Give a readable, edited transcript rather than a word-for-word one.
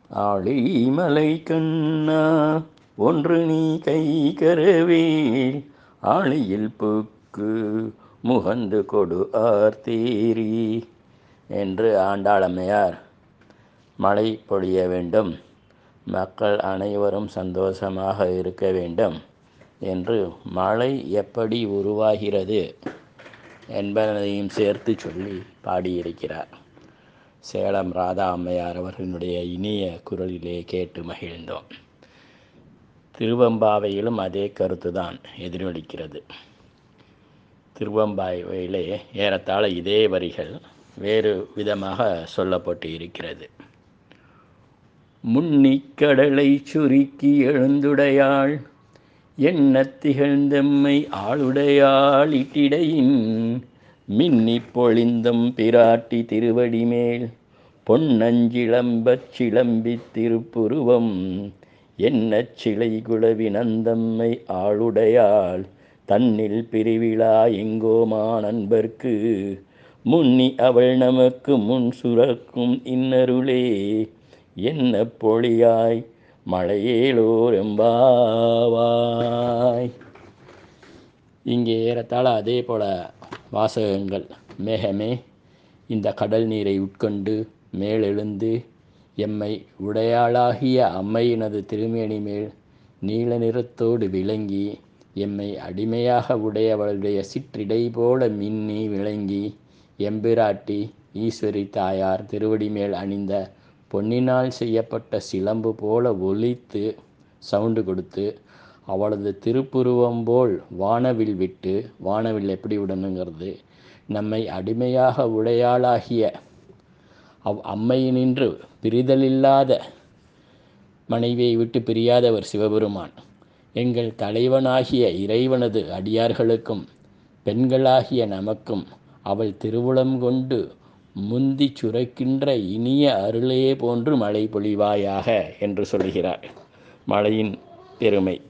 ஆழிமலை கண்ணா ஒன்று நீ கை கரவேல் ஆழியில் புக்கு முகந்து கொடு ஆர்த்தேரி என்று ஆண்டாளம்மையார் மழை பொழிய வேண்டும், மக்கள் அனைவரும் சந்தோஷமாக இருக்க வேண்டும் என்று மழை எப்படி உருவாகிறது என்பதையும் சேர்த்து சொல்லி பாடியிருக்கிறார். சேலம் ராதா அம்மையார் அவர்களுடைய இனிய குரலிலே கேட்டு மகிழ்ந்தோம். திருவெம்பாவையிலும் அதே கருத்துதான் எதிரொலிக்கிறது. திருவெம்பாவையிலே ஏறத்தாழ இதே வரிகள் வேறு விதமாக சொல்லப்பட்டு இருக்கிறது. முன்னிக்கடலை சுருக்கி எழுந்துடையாள் எண்ணத் திகழ்ந்தெம்மை ஆளுடையாள் இட்டிடையின் மின்னிப் பொழிந்தும் பிராட்டி திருவடிமேல் பொன்னஞ்சிலம்பச் சிலம்பித் திருப்புருவம் எண்ணச் சிலை குலவினந்தம்மை ஆளுடையாள் தன்னில் பிரிவிழா எங்கோமா நண்பர்க்கு முன்னி அவள் நமக்கு முன் சுரக்கும் இன்னருளே என்ன பொழியாய் மழையேலோர் எம்பாவாய். இங்கே ஏறத்தாழ அதே போல வாசகங்கள். மேகமே, இந்த கடல் நீரை உட்கொண்டு மேலெழுந்து எம்மை உடையாளாகிய அம்மையினது திருமேனி மேல் நீல நிறத்தோடு விளங்கி எம்மை அடிமையாக உடையவளுடைய சிற்றிடை போல மின்னி விளங்கி எம்பிராட்டி ஈஸ்வரி தாயார் திருவடி மேல் அணிந்த பொன்னினால் செய்யப்பட்ட சிலம்பு போல ஒலித்து சவுண்டு கொடுத்து அவளது திருப்புருவம் போல் வானவில் விட்டு, வானவில் எப்படி விடணுங்கிறது, நம்மை அடிமையாக உடையாளாகிய அம்மையினின்று பிரிதலில்லாத மனைவியை விட்டு பிரியாதவர் சிவபெருமான் எங்கள் தலைவனாகிய இறைவனது அடியார்களுக்கும் பெண்களாகிய நமக்கும் அவள் திருவுளம் கொண்டு முந்தி சுரக்கின்ற இனிய அருளே போன்று மழை பொழிவாயாக என்று சொல்கிறார். மழையின் பெருமை.